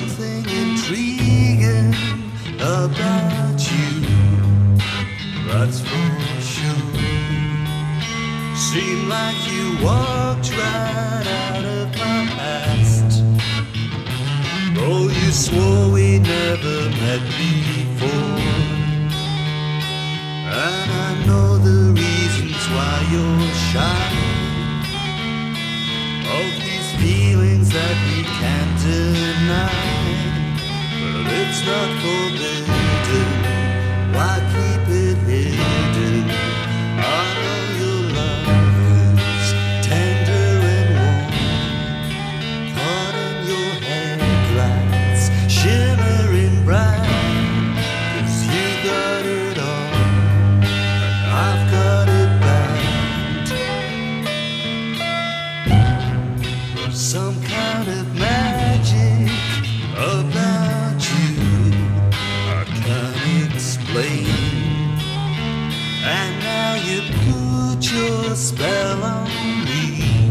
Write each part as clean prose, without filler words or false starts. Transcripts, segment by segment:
something intriguing about you, that's for sure. Seemed like you walked right out of my past, though you swore we never met before. And I know the reasons why you're shy of these feelings that we can't deny. But it's not forbidden, why keep it hidden? I know your love is tender and warm, caught in your headlights, shimmering bright. 'Cause you got it all, and I've got it bad. There's some kind of magic about you I can't explain. And now you put your spell on me,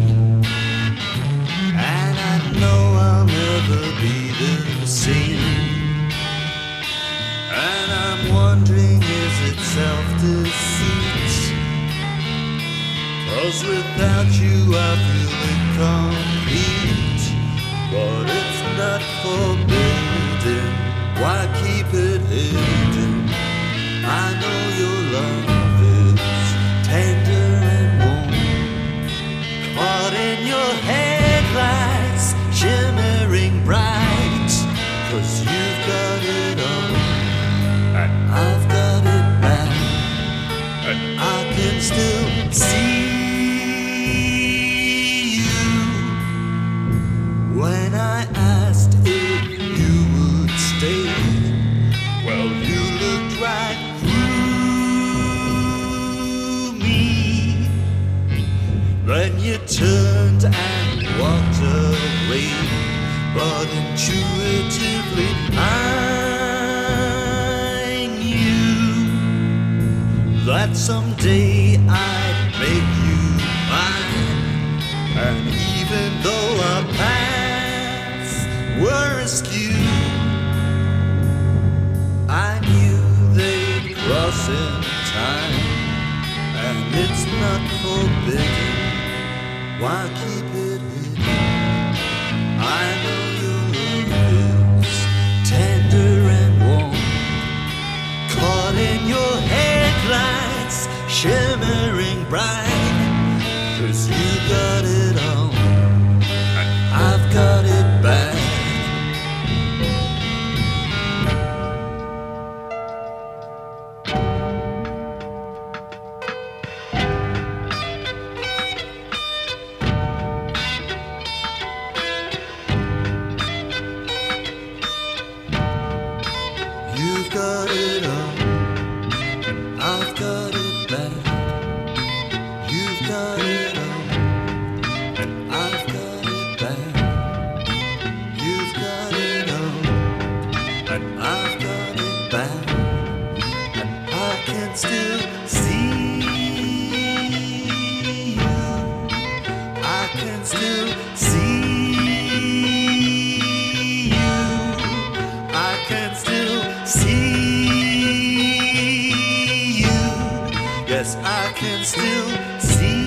and I know I'll never be the same. And I'm wondering, is it self-deceit? 'Cause without you I feel incomplete. But it's not forbidden, why keep it hidden? I know your love is tender and warm, caught in your headlights, shimmering bright. 'Cause you've got it all, and I've got it bad. And I can still see you. When I asked if you would stay, well, you looked right through me. Then you turned and walked away. But intuitively I knew that someday I'd make you mine. And even though our paths were askew, I knew they'd cross in time. And it's not forbidden, why keep it hidden? I know your love is tender and warm, caught in your headlights, shimmering bright. 'Cause you got it all, and I've got it bad. You've got it all, and I've got it bad. You've got it all, and I've got it bad. You've got it all, and I've got it bad. And I can still see you. I can still see you. I can still see you. Yes, I can still see.